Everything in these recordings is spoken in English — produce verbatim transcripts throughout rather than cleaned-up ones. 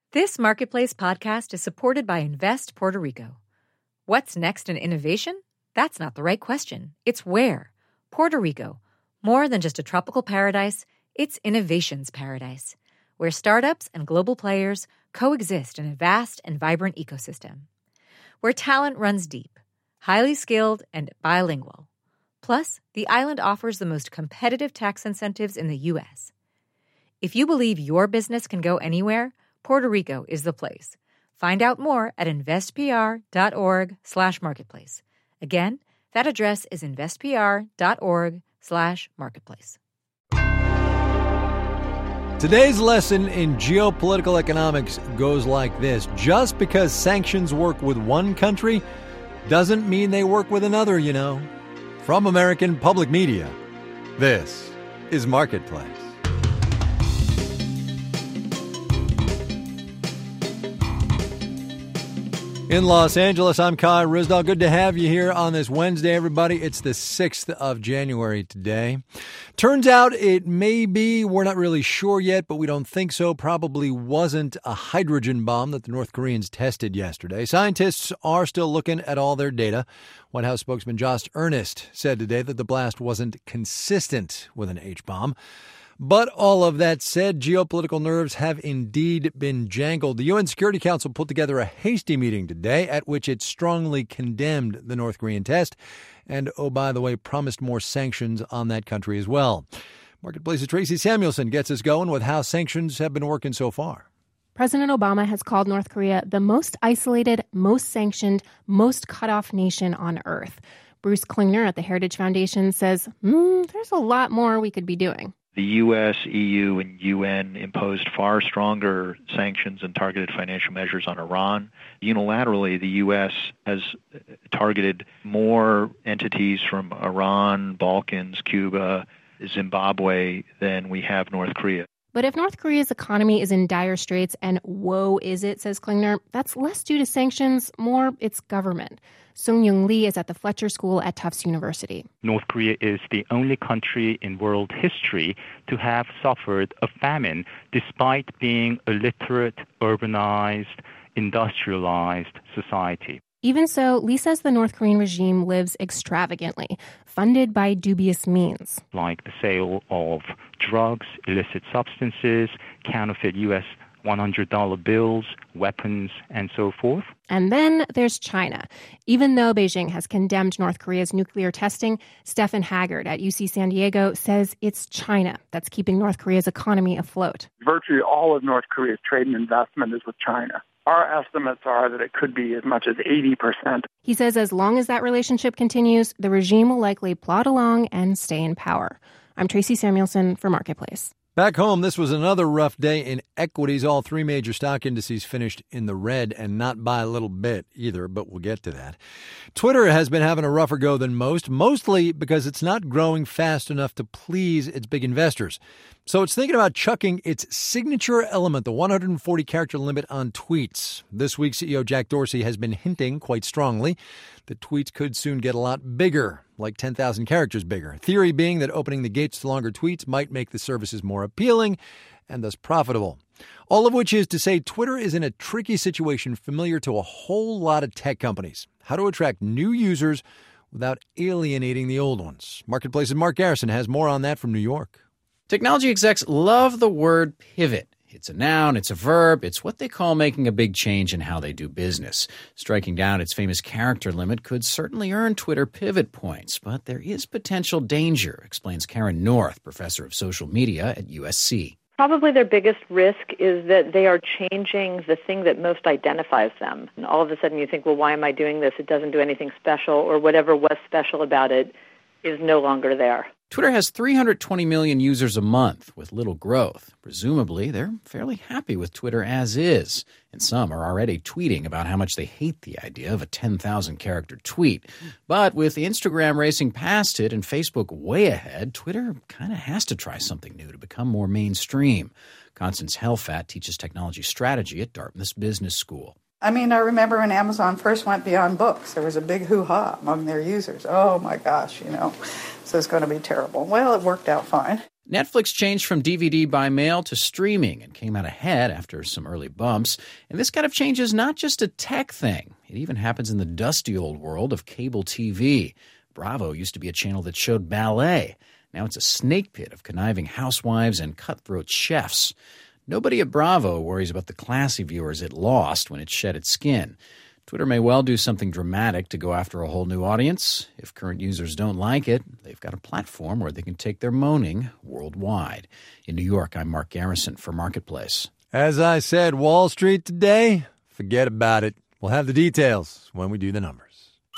This Marketplace podcast is supported by Invest Puerto Rico. What's next in innovation? That's not the right question. It's where. Puerto Rico. More than just a tropical paradise, it's innovation's paradise, where startups and global players coexist in a vast and vibrant ecosystem. Where talent runs deep, highly skilled, and bilingual. Plus, the island offers the most competitive tax incentives in the U S. If you believe your business can go anywhere, Puerto Rico is the place. Find out more at investpr.org slash marketplace. Again, that address is investpr.org slash marketplace. Today's lesson in geopolitical economics goes like this. Just because sanctions work with one country doesn't mean they work with another, you know. From American Public Media, this is Marketplace. In Los Angeles, I'm Kai Ryssdal. Good to have you here on this Wednesday, everybody. It's the sixth of January today. Turns out it may be, we're not really sure yet, but we don't think so, probably wasn't a hydrogen bomb that the North Koreans tested yesterday. Scientists are still looking at all their data. White House spokesman Josh Earnest said today that the blast wasn't consistent with an H-bomb. But all of that said, geopolitical nerves have indeed been jangled. The U N Security Council put together a hasty meeting today at which it strongly condemned the North Korean test and, oh, by the way, promised more sanctions on that country as well. Marketplace's Tracy Samuelson gets us going with how sanctions have been working so far. President Obama has called North Korea the most isolated, most sanctioned, most cut-off nation on earth. Bruce Klingner at the Heritage Foundation says, mm, there's a lot more we could be doing. The U S, E U, and U N imposed far stronger sanctions and targeted financial measures on Iran. Unilaterally, the U S has targeted more entities from Iran, Balkans, Cuba, Zimbabwe than we have North Korea. But if North Korea's economy is in dire straits, and woe is it, says Klingner, that's less due to sanctions, more its government. Sung-Young Lee is at the Fletcher School at Tufts University. North Korea is the only country in world history to have suffered a famine despite being a literate, urbanized, industrialized society. Even so, Lee says the North Korean regime lives extravagantly, funded by dubious means. Like the sale of drugs, illicit substances, counterfeit U S one hundred dollar bills, weapons, and so forth. And then there's China. Even though Beijing has condemned North Korea's nuclear testing, Stephen Haggard at U C San Diego says it's China that's keeping North Korea's economy afloat. Virtually all of North Korea's trade and investment is with China. Our estimates are that it could be as much as eighty percent. He says as long as that relationship continues, the regime will likely plod along and stay in power. I'm Tracy Samuelson for Marketplace. Back home, this was another rough day in equities. All three major stock indices finished in the red, and not by a little bit either, but we'll get to that. Twitter has been having a rougher go than most, mostly because it's not growing fast enough to please its big investors. So it's thinking about chucking its signature element, the one hundred forty character limit on tweets. This week, C E O Jack Dorsey has been hinting quite strongly that tweets could soon get a lot bigger, like ten thousand characters bigger. Theory being that opening the gates to longer tweets might make the services more appealing and thus profitable. All of which is to say Twitter is in a tricky situation familiar to a whole lot of tech companies. How to attract new users without alienating the old ones. Marketplace's Mark Garrison has more on that from New York. Technology execs love the word pivot. It's a noun, it's a verb, it's what they call making a big change in how they do business. Striking down its famous character limit could certainly earn Twitter pivot points, but there is potential danger, explains Karen North, professor of social media at U S C. Probably their biggest risk is that they are changing the thing that most identifies them. And all of a sudden you think, well, why am I doing this? It doesn't do anything special, or whatever was special about it is no longer there. Twitter has three hundred twenty million users a month with little growth. Presumably, they're fairly happy with Twitter as is. And some are already tweeting about how much they hate the idea of a ten thousand character tweet. But with Instagram racing past it and Facebook way ahead, Twitter kind of has to try something new to become more mainstream. Constance Helfat teaches technology strategy at Dartmouth Business School. I mean, I remember when Amazon first went beyond books, there was a big hoo-ha among their users. Oh, my gosh, you know, so it's going to be terrible. Well, it worked out fine. Netflix changed from D V D by mail to streaming and came out ahead after some early bumps. And this kind of change is not just a tech thing. It even happens in the dusty old world of cable T V. Bravo used to be a channel that showed ballet. Now it's a snake pit of conniving housewives and cutthroat chefs. Nobody at Bravo worries about the classy viewers it lost when it shed its skin. Twitter may well do something dramatic to go after a whole new audience. If current users don't like it, they've got a platform where they can take their moaning worldwide. In New York, I'm Mark Garrison for Marketplace. As I said, Wall Street today, forget about it. We'll have the details when we do the numbers.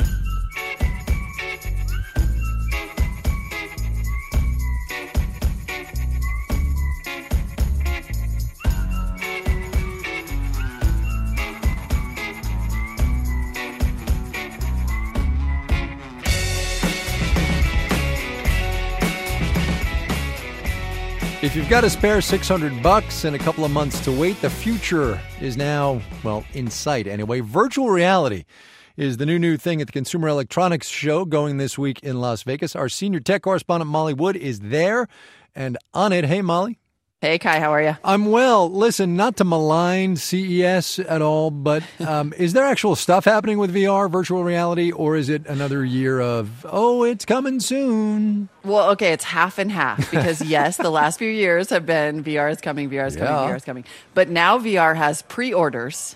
If you've got a spare six hundred bucks and a couple of months to wait, the future is now, well, in sight anyway. Virtual reality is the new new thing at the Consumer Electronics Show going this week in Las Vegas. Our senior tech correspondent, Molly Wood, is there and on it. Hey, Molly. Hey, Kai, how are you? I'm well. Listen, not to malign C E S at all, but um, is there actual stuff happening with V R, virtual reality, or is it another year of, oh, it's coming soon? Well, okay, it's half and half because, yes, the last few years have been V R is coming, V R is coming, Yeah. V R is coming. But now V R has pre-orders.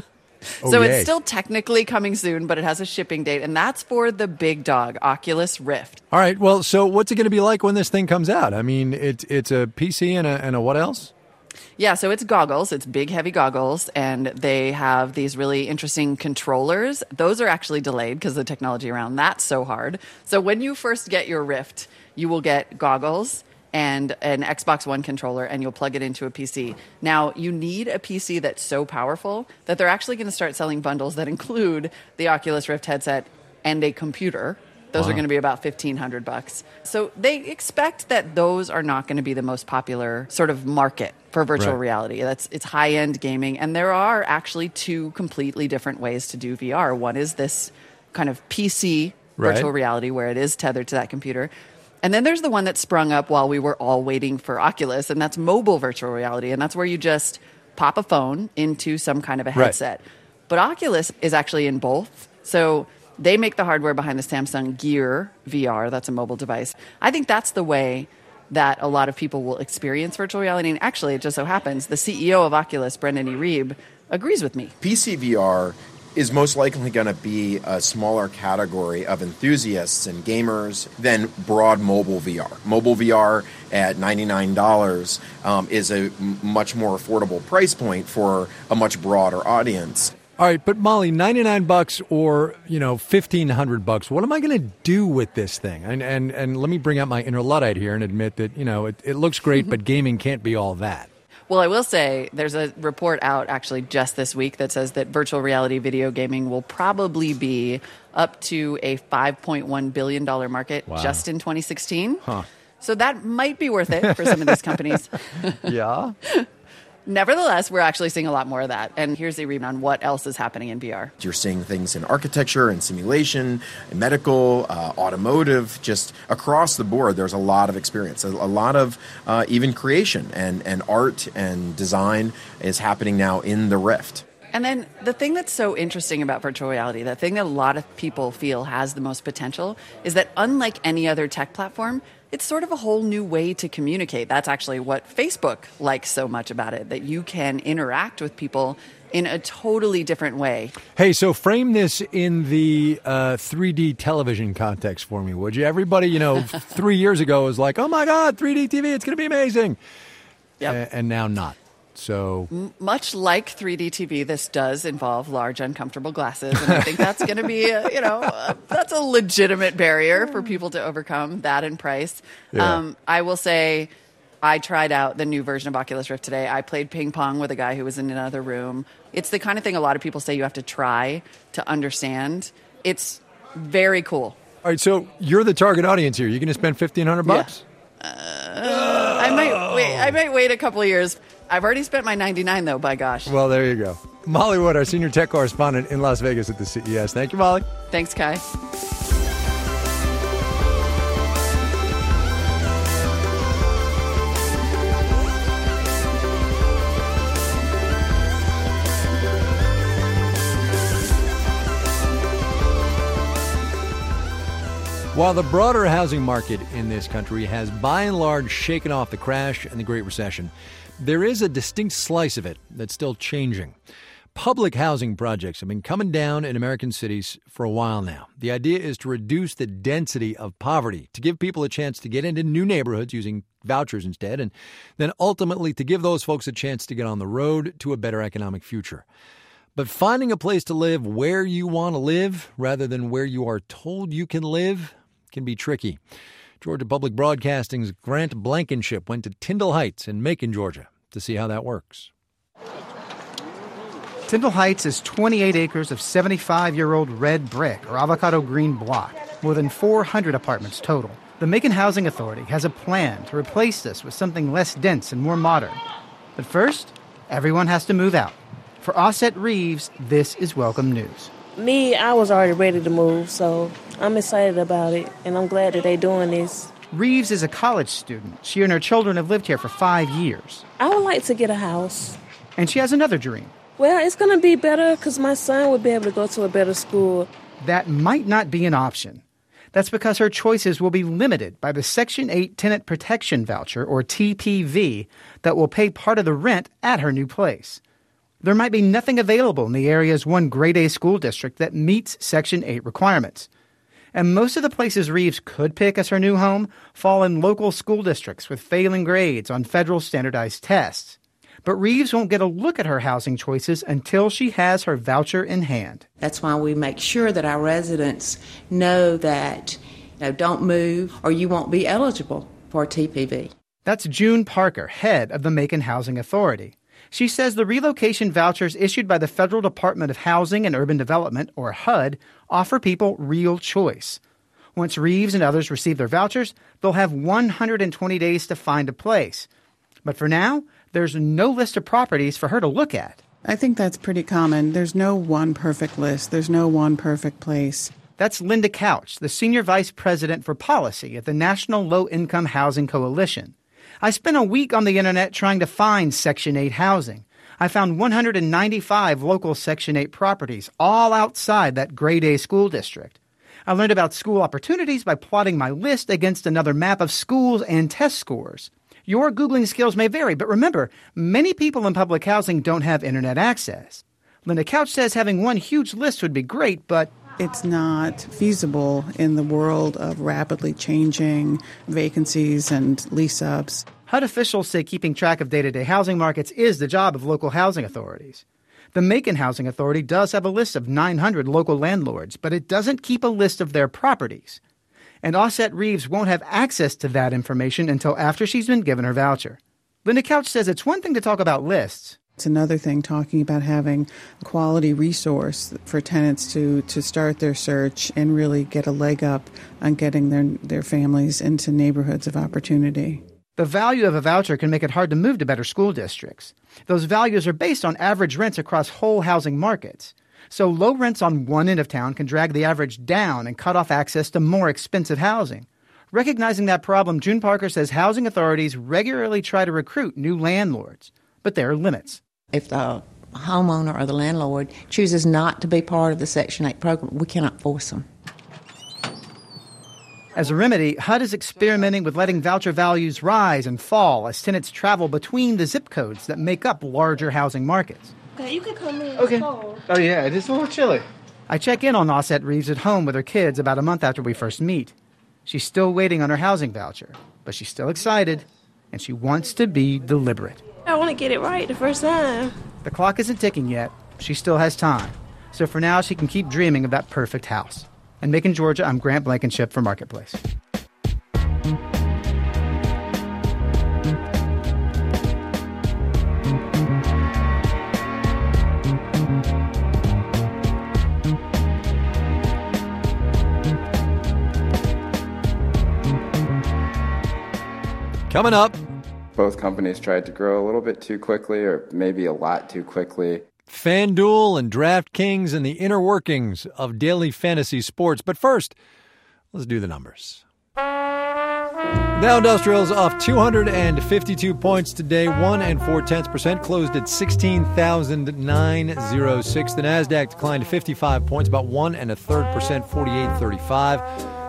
Oh, so yay. it's still technically coming soon, but it has a shipping date, and that's for the big dog, Oculus Rift. All right. Well, so what's it going to be like when this thing comes out? I mean, it's it's a P C and a, and a what else? Yeah, so it's goggles. It's big, heavy goggles, and they have these really interesting controllers. Those are actually delayed because the technology around that's so hard. So when you first get your Rift, you will get goggles and an Xbox One controller, and you'll plug it into a P C. Now, you need a P C that's so powerful that they're actually going to start selling bundles that include the Oculus Rift headset and a computer. Those Wow. are going to be about fifteen hundred bucks. So they expect that those are not going to be the most popular sort of market for virtual Right. reality. That's it's high-end gaming, and there are actually two completely different ways to do V R. One is this kind of P C Right. virtual reality where it is tethered to that computer. And then there's the one that sprung up while we were all waiting for Oculus, and that's mobile virtual reality, and that's where you just pop a phone into some kind of a Right. headset. But Oculus is actually in both. So they make the hardware behind the Samsung Gear V R. That's a mobile device. I think that's the way that a lot of people will experience virtual reality. And actually, it just so happens, the C E O of Oculus, Brendan E. Reeb, agrees with me. P C V R is most likely going to be a smaller category of enthusiasts and gamers than broad mobile V R. Mobile V R at ninety-nine dollars um, is a m- much more affordable price point for a much broader audience. All right, but Molly, ninety-nine bucks or, you know, fifteen hundred bucks, what am I going to do with this thing? And, and and let me bring out my inner Luddite here and admit that, you know, it, it looks great, but gaming can't be all that. Well, I will say there's a report out actually just this week that says that virtual reality video gaming will probably be up to a five point one billion dollars market Wow. just in twenty sixteen. Huh. So that might be worth it for some of these companies. Yeah? Nevertheless, we're actually seeing a lot more of that. And here's a read on what else is happening in V R. You're seeing things in architecture and simulation, and medical, uh, automotive, just across the board. There's a lot of experience, a, a lot of uh, even creation and, and art and design is happening now in the Rift. And then the thing that's so interesting about virtual reality, the thing that a lot of people feel has the most potential, is that unlike any other tech platform, it's sort of a whole new way to communicate. That's actually what Facebook likes so much about it, that you can interact with people in a totally different way. Hey, so frame this in the uh, three D television context for me, would you? Everybody, you know, three years ago was like, oh, my God, three D T V, it's going to be amazing. Yep. A- and now not. So M- much like three D T V, this does involve large, uncomfortable glasses, and I think that's going to be, a, you know, uh, that's a legitimate barrier for people to overcome. That and price. Yeah. Um, I will say, I tried out the new version of Oculus Rift today. I played ping pong with a guy who was in another room. It's the kind of thing a lot of people say you have to try to understand. It's very cool. all right, so you're the target audience here. You're going to spend fifteen hundred bucks? Uh, I might wait. I might wait a couple of years. I've already spent my ninety-nine though. By gosh. Well, there you go. Molly Wood, our senior tech correspondent in Las Vegas at the C E S. Thank you, Molly. Thanks, Kai. While the broader housing market in this country has by and large shaken off the crash and the Great Recession, there is a distinct slice of it that's still changing. Public housing projects have been coming down in American cities for a while now. The idea is to reduce the density of poverty, to give people a chance to get into new neighborhoods using vouchers instead, and then ultimately to give those folks a chance to get on the road to a better economic future. But finding a place to live where you want to live rather than where you are told you can live can be tricky. Georgia Public Broadcasting's Grant Blankenship went to Tyndall Heights in Macon, Georgia, to see how that works. Tyndall Heights is twenty-eight acres of seventy-five-year-old red brick or avocado green block, more than four hundred apartments total. The Macon Housing Authority has a plan to replace this with something less dense and more modern. But first, everyone has to move out. For Osset Reeves, this is welcome news. Me, I was already ready to move, so I'm excited about it, and I'm glad that they're doing this. Reeves is a college student. She and her children have lived here for five years. I would like to get a house. And she has another dream. Well, it's going to be better because my son would be able to go to a better school. That might not be an option. That's because her choices will be limited by the Section eight Tenant Protection Voucher, or T P V, that will pay part of the rent at her new place. There might be nothing available in the area's one grade A school district that meets Section eight requirements. And most of the places Reeves could pick as her new home fall in local school districts with failing grades on federal standardized tests. But Reeves won't get a look at her housing choices until she has her voucher in hand. That's why we make sure that our residents know that, you know, don't move or you won't be eligible for T P V. That's June Parker, head of the Macon Housing Authority. She says the relocation vouchers issued by the Federal Department of Housing and Urban Development, or H U D, offer people real choice. Once Reeves and others receive their vouchers, they'll have one hundred twenty days to find a place. But for now, there's no list of properties for her to look at. I think that's pretty common. There's no one perfect list. There's no one perfect place. That's Linda Couch, the Senior Vice President for Policy at the National Low Income Housing Coalition. I spent a week on the internet trying to find Section eight housing. I found one hundred ninety-five local Section eight properties, all outside that grade A school district. I learned about school opportunities by plotting my list against another map of schools and test scores. Your Googling skills may vary, but remember, many people in public housing don't have internet access. Linda Couch says having one huge list would be great, but it's not feasible in the world of rapidly changing vacancies and lease-ups. H U D officials say keeping track of day-to-day housing markets is the job of local housing authorities. The Macon Housing Authority does have a list of nine hundred local landlords, but it doesn't keep a list of their properties. And Osset Reeves won't have access to that information until after she's been given her voucher. Linda Couch says it's one thing to talk about lists. It's another thing talking about having a quality resource for tenants to, to start their search and really get a leg up on getting their, their families into neighborhoods of opportunity. The value of a voucher can make it hard to move to better school districts. Those values are based on average rents across whole housing markets. So low rents on one end of town can drag the average down and cut off access to more expensive housing. Recognizing that problem, June Parker says housing authorities regularly try to recruit new landlords, but there are limits. If the homeowner or the landlord chooses not to be part of the Section eight program, we cannot force them. As a remedy, H U D is experimenting with letting voucher values rise and fall as tenants travel between the zip codes that make up larger housing markets. Okay, you can come in. Okay. Oh, yeah, it is a little chilly. I check in on Osset Reeves at home with her kids about a month after we first meet. She's still waiting on her housing voucher, but she's still excited, and she wants to be deliberate. I want to get it right the first time. The clock isn't ticking yet. She still has time. So for now, she can keep dreaming of that perfect house. In Macon, Georgia, I'm Grant Blankenship for Marketplace. Coming up. Both companies tried to grow a little bit too quickly, or maybe a lot too quickly. FanDuel and DraftKings and the inner workings of daily fantasy sports. But first, let's do the numbers. Dow Industrials off two hundred fifty-two points today, one and four tenths percent, closed at sixteen thousand nine hundred six. The Nasdaq declined fifty-five points, about one and a third percent, forty-eight thirty-five.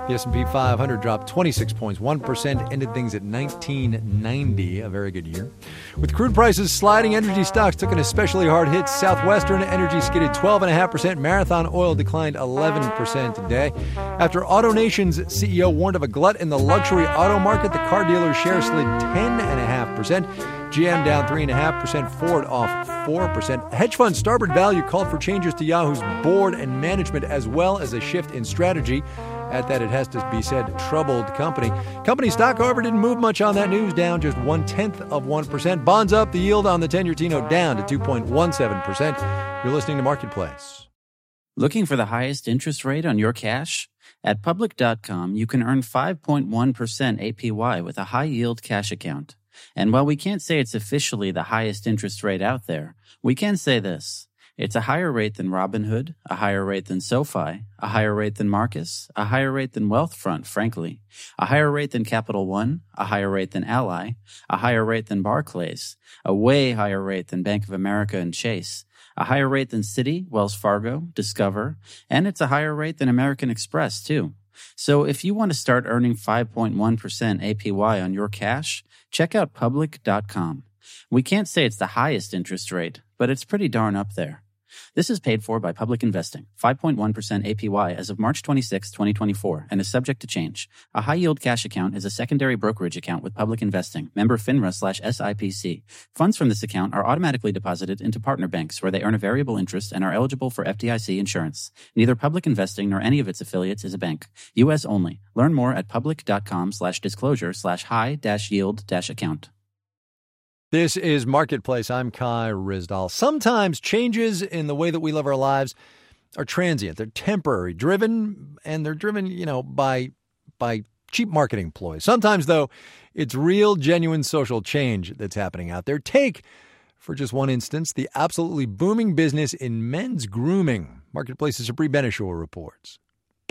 The S and P five hundred dropped twenty-six points, one percent, ended things at nineteen ninety, a very good year. With crude prices sliding, energy stocks took an especially hard hit. Southwestern Energy skidded twelve point five percent. Marathon Oil declined eleven percent today. After AutoNation's C E O warned of a glut in the luxury auto market, the car dealer's share slid ten point five percent. G M down three point five percent, Ford off four percent. Hedge fund Starboard Value called for changes to Yahoo's board and management as well as a shift in strategy. At that, it has to be said, troubled company. Company stock, however, didn't move much on that news, down just one-tenth of one percent. Bonds up, the yield on the ten-year T-note down to two point one seven percent. You're listening to Marketplace. Looking for the highest interest rate on your cash? At Public dot com, you can earn five point one percent A P Y with a high-yield cash account. And while we can't say it's officially the highest interest rate out there, we can say this. It's a higher rate than Robinhood, a higher rate than SoFi, a higher rate than Marcus, a higher rate than Wealthfront, frankly, a higher rate than Capital One, a higher rate than Ally, a higher rate than Barclays, a way higher rate than Bank of America and Chase, a higher rate than Citi, Wells Fargo, Discover, and it's a higher rate than American Express, too. So if you want to start earning five point one percent A P Y on your cash, check out Public dot com. We can't say it's the highest interest rate, but it's pretty darn up there. This is paid for by Public Investing, five point one percent A P Y as of March twenty-sixth, twenty twenty-four, and is subject to change. A high-yield cash account is a secondary brokerage account with Public Investing, member FINRA slash S I P C. Funds from this account are automatically deposited into partner banks where they earn a variable interest and are eligible for F D I C insurance. Neither Public Investing nor any of its affiliates is a bank. U S only. Learn more at public dot com slash disclosure slash high dash yield dash account. This is Marketplace. I'm Kai Ryssdal. Sometimes changes in the way that we live our lives are transient. They're temporary, driven, and they're driven, you know, by by cheap marketing ploys. Sometimes, though, it's real, genuine social change that's happening out there. Take, for just one instance, the absolutely booming business in men's grooming. Marketplace's Sabri Benishore reports.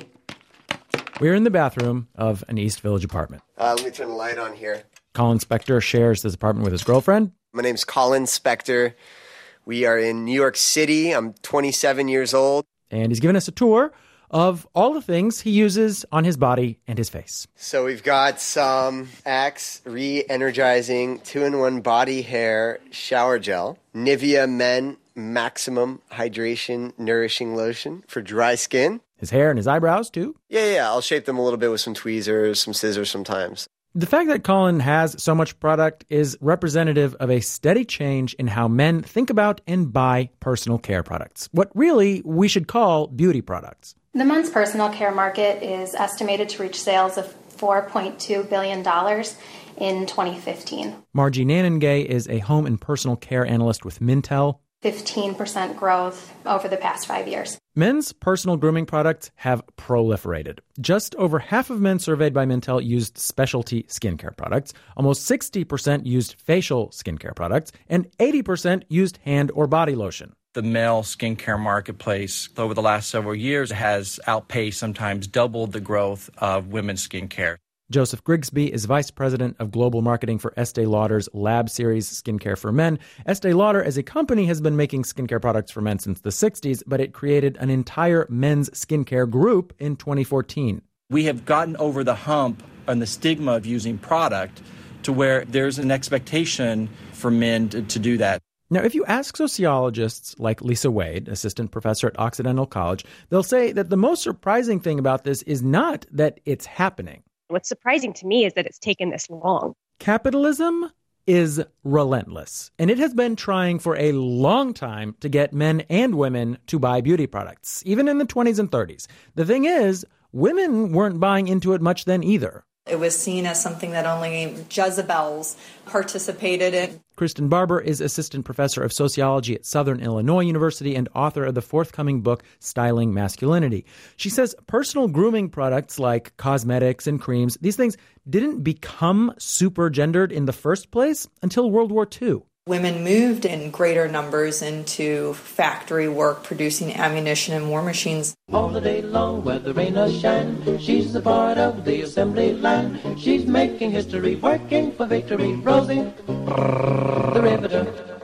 We're in the bathroom of an East Village apartment. Uh, let me turn the light on here. Colin Spector shares this apartment with his girlfriend. My name's Colin Spector. We are in New York City. I'm twenty-seven years old. And he's given us a tour of all the things he uses on his body and his face. So we've got some Axe Re-Energizing two in one Body Hair Shower Gel, Nivea Men Maximum Hydration Nourishing Lotion for dry skin. His hair and his eyebrows, too. Yeah, yeah, I'll shape them a little bit with some tweezers, some scissors sometimes. The fact that Colin has so much product is representative of a steady change in how men think about and buy personal care products, what really we should call beauty products. The men's personal care market is estimated to reach sales of four point two billion dollars in twenty fifteen. Margie Naningay is a home and personal care analyst with Mintel. fifteen percent growth over the past five years. Men's personal grooming products have proliferated. Just over half of men surveyed by Mintel used specialty skincare products, almost sixty percent used facial skincare products, and eighty percent used hand or body lotion. The male skincare marketplace over the last several years has outpaced, sometimes doubled the growth of women's skincare. Joseph Grigsby is vice president of global marketing for Estee Lauder's Lab Series Skincare for Men. Estee Lauder as a company has been making skincare products for men since the sixties, but it created an entire men's skincare group in twenty fourteen. We have gotten over the hump and the stigma of using product to where there's an expectation for men to, to do that. Now, if you ask sociologists like Lisa Wade, assistant professor at Occidental College, they'll say that the most surprising thing about this is not that it's happening. What's surprising to me is that it's taken this long. Capitalism is relentless, and it has been trying for a long time to get men and women to buy beauty products, even in the twenties and thirties. The thing is, women weren't buying into it much then either. It was seen as something that only Jezebels participated in. Kristen Barber is assistant professor of sociology at Southern Illinois University and author of the forthcoming book, Styling Masculinity. She says personal grooming products like cosmetics and creams, these things didn't become super gendered in the first place until World War Two. Women moved in greater numbers into factory work, producing ammunition and war machines. All the day long, where the rain or shine, she's a part of the assembly line. She's making history, working for victory. Rosie, the riveter.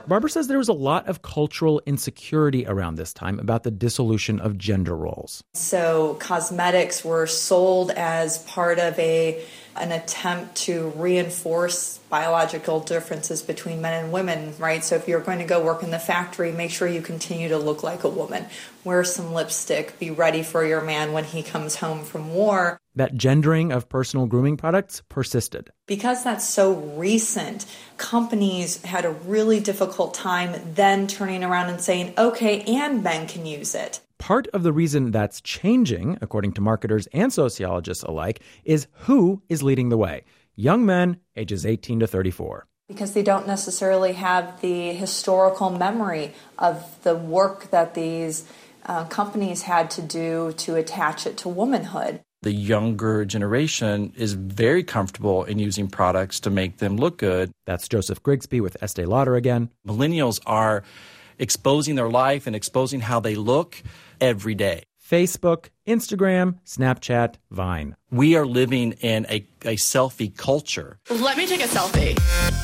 Barbara says there was a lot of cultural insecurity around this time about the dissolution of gender roles. So cosmetics were sold as part of a an attempt to reinforce biological differences between men and women, right? So if you're going to go work in the factory, make sure you continue to look like a woman. Wear some lipstick, be ready for your man when he comes home from war. That gendering of personal grooming products persisted. Because that's so recent, companies had a really difficult time then turning around and saying, okay, and men can use it. Part of the reason that's changing, according to marketers and sociologists alike, is who is leading the way. Young men ages eighteen to thirty-four. Because they don't necessarily have the historical memory of the work that these uh, companies had to do to attach it to womanhood. The younger generation is very comfortable in using products to make them look good. That's Joseph Grigsby with Estee Lauder again. Millennials are exposing their life and exposing how they look every day. Facebook, Instagram, Snapchat, Vine. We are living in a, a selfie culture. Let me take a selfie.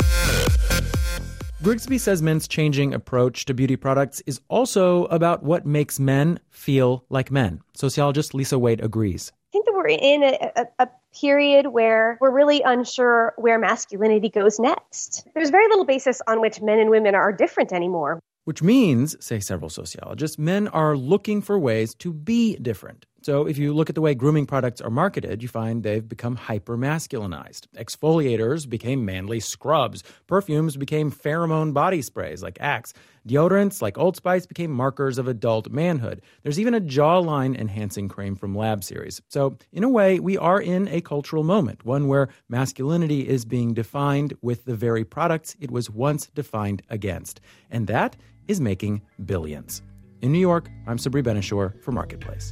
Grigsby says men's changing approach to beauty products is also about what makes men feel like men. Sociologist Lisa Wade agrees. I think that we're in a, a, a period where we're really unsure where masculinity goes next. There's very little basis on which men and women are different anymore. Which means, say several sociologists, men are looking for ways to be different. So if you look at the way grooming products are marketed, you find they've become hyper-masculinized. Exfoliators became manly scrubs. Perfumes became pheromone body sprays like Axe. Deodorants like Old Spice became markers of adult manhood. There's even a jawline-enhancing cream from Lab Series. So in a way, we are in a cultural moment, one where masculinity is being defined with the very products it was once defined against. And that is making billions. In New York, I'm Sabri Benishore for Marketplace.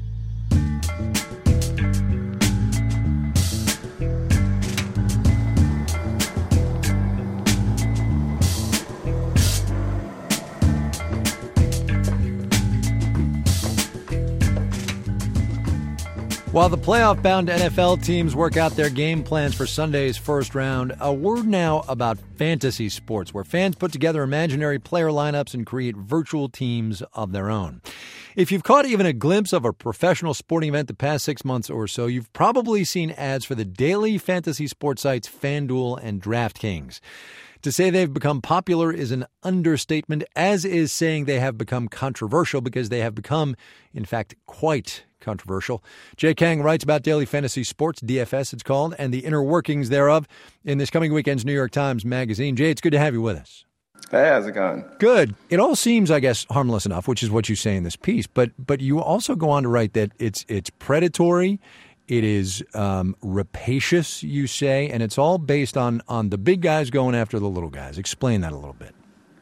While the playoff-bound N F L teams work out their game plans for Sunday's first round, a word now about fantasy sports, where fans put together imaginary player lineups and create virtual teams of their own. If you've caught even a glimpse of a professional sporting event the past six months or so, you've probably seen ads for the daily fantasy sports sites FanDuel and DraftKings. To say they've become popular is an understatement, as is saying they have become controversial, because they have become, in fact, quite controversial. Jay Kang writes about daily fantasy sports, D F S it's called, and the inner workings thereof in this coming weekend's New York Times Magazine. Jay, it's good to have you with us. Hey, how's it going? Good. It all seems, I guess, harmless enough, which is what you say in this piece, but but you also go on to write that it's it's predatory, it is um, rapacious, you say, and it's all based on, on the big guys going after the little guys. Explain that a little bit.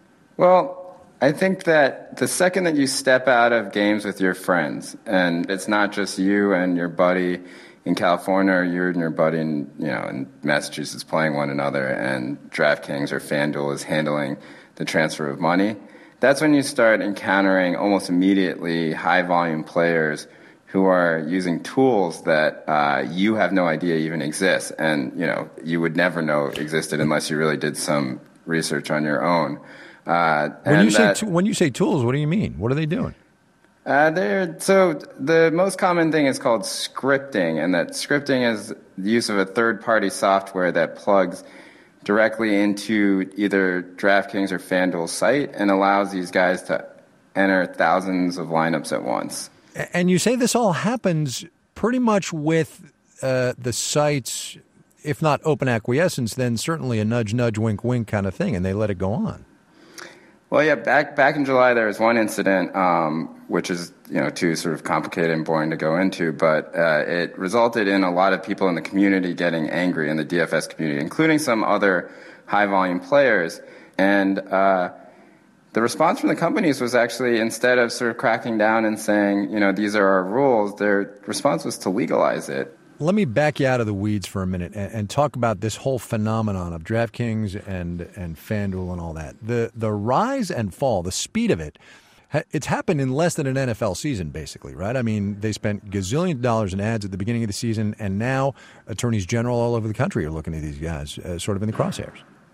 Well, I think that the second that you step out of games with your friends, and it's not just you and your buddy in California or you and your buddy in, you know, in Massachusetts playing one another, and DraftKings or FanDuel is handling the transfer of money, that's when you start encountering almost immediately high-volume players who are using tools that uh, you have no idea even exist, and you know you would never know existed unless you really did some research on your own. Uh, when you say that, t- when you say tools, what do you mean? What are they doing? Uh, they're, so the most common thing is called scripting, and that scripting is the use of a third-party software that plugs directly into either DraftKings or FanDuel's site and allows these guys to enter thousands of lineups at once. And you say this all happens pretty much with uh, the sites, if not open acquiescence, then certainly a nudge, nudge, wink, wink kind of thing, and they let it go on. Well, yeah, back back in July there was one incident, um, which is you know too sort of complicated and boring to go into, but uh, it resulted in a lot of people in the community getting angry, in the D F S community, including some other high-volume players. And uh, the response from the companies was actually, instead of sort of cracking down and saying, you know, these are our rules, their response was to legalize it. Let me back you out of the weeds for a minute and, and talk about this whole phenomenon of DraftKings and and FanDuel and all that. The the rise and fall, the speed of it, it's happened in less than an N F L season, basically, right? I mean, they spent gazillion dollars in ads at the beginning of the season, and now attorneys general all over the country are looking at these guys uh, sort of in the crosshairs.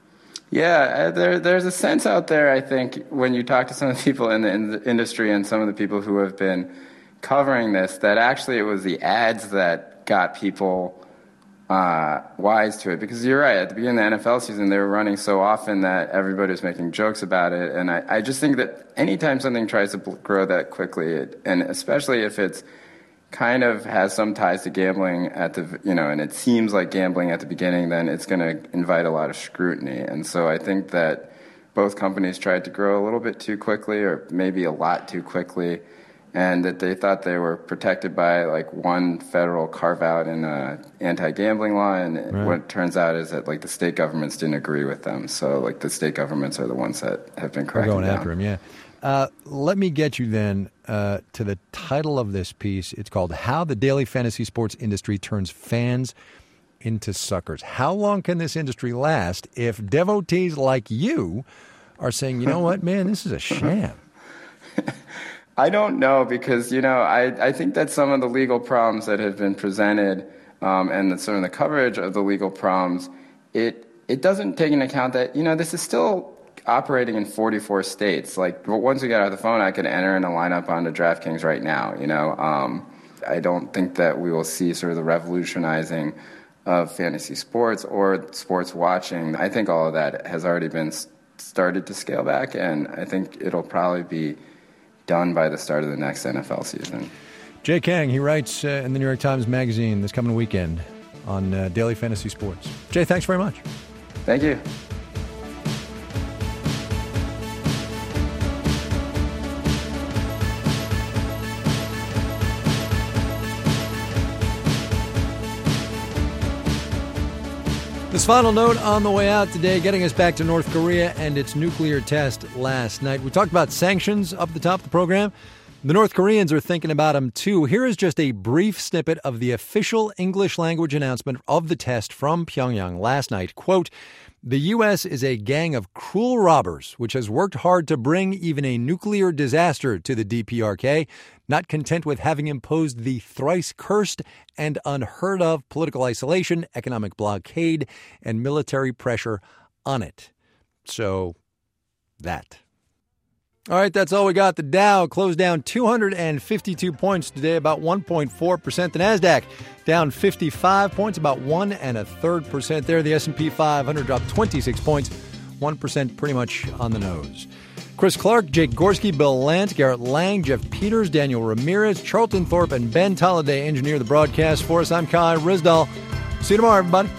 Yeah, there, there's a sense out there, I think, when you talk to some of the people in the, in the industry and some of the people who have been covering this, that actually it was the ads that got people uh, wise to it. Because you're right, at the beginning of the N F L season, they were running so often that everybody was making jokes about it. And I, I just think that anytime something tries to grow that quickly, it, and especially if it's kind of has some ties to gambling at the, you know, and it seems like gambling at the beginning, then it's going to invite a lot of scrutiny. And so I think that both companies tried to grow a little bit too quickly, or maybe a lot too quickly, and that they thought they were protected by like one federal carve out in a anti-gambling law. And right. what it turns out is that like the state governments didn't agree with them. So like the state governments are the ones that have been cracking We're going down. after them, yeah. Uh, let me get you then uh, to the title of this piece. It's called How the Daily Fantasy Sports Industry Turns Fans into Suckers. How long can this industry last if devotees like you are saying, you know what, man, this is a sham? I don't know, because, you know, I, I think that some of the legal problems that have been presented um, and the, some of the coverage of the legal problems, it it doesn't take into account that, you know, this is still operating in forty-four states. Like, once we get out of the phone, I could enter in a lineup onto DraftKings right now, you know. Um, I don't think that we will see sort of the revolutionizing of fantasy sports or sports watching. I think all of that has already been started to scale back, and I think it'll probably be done by the start of the next N F L season. Jay Kang, he writes uh, in the New York Times Magazine this coming weekend on uh, Daily Fantasy Sports. Jay, thanks very much. Thank you. This final note on the way out today, getting us back to North Korea and its nuclear test last night. We talked about sanctions up at the top of the program. The North Koreans are thinking about them, too. Here is just a brief snippet of the official English language announcement of the test from Pyongyang last night. Quote, the U S is a gang of cruel robbers which has worked hard to bring even a nuclear disaster to the D P R K, not content with having imposed the thrice cursed and unheard of political isolation, economic blockade, and military pressure on it. So, that. All right, that's all we got. The Dow closed down two hundred fifty-two points today, about one point four percent. The NASDAQ down fifty-five points, about one and a third percent there. The S and P five hundred dropped twenty-six points, one percent pretty much on the nose. Chris Clark, Jake Gorski, Bill Lance, Garrett Lang, Jeff Peters, Daniel Ramirez, Charlton Thorpe, and Ben Tolliday engineer the broadcast for us. I'm Kai Ryssdal. See you tomorrow, everybody.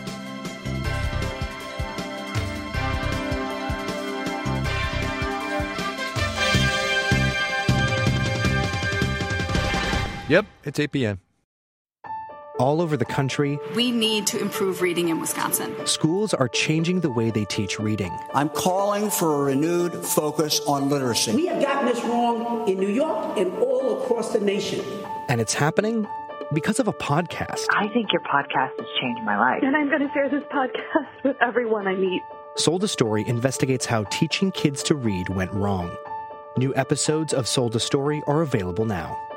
Yep, it's eight p.m. All over the country, we need to improve reading in Wisconsin. Schools are changing the way they teach reading. I'm calling for a renewed focus on literacy. We have gotten this wrong in New York and all across the nation. And it's happening because of a podcast. I think your podcast has changed my life. And I'm going to share this podcast with everyone I meet. Sold a Story investigates how teaching kids to read went wrong. New episodes of Sold a Story are available now.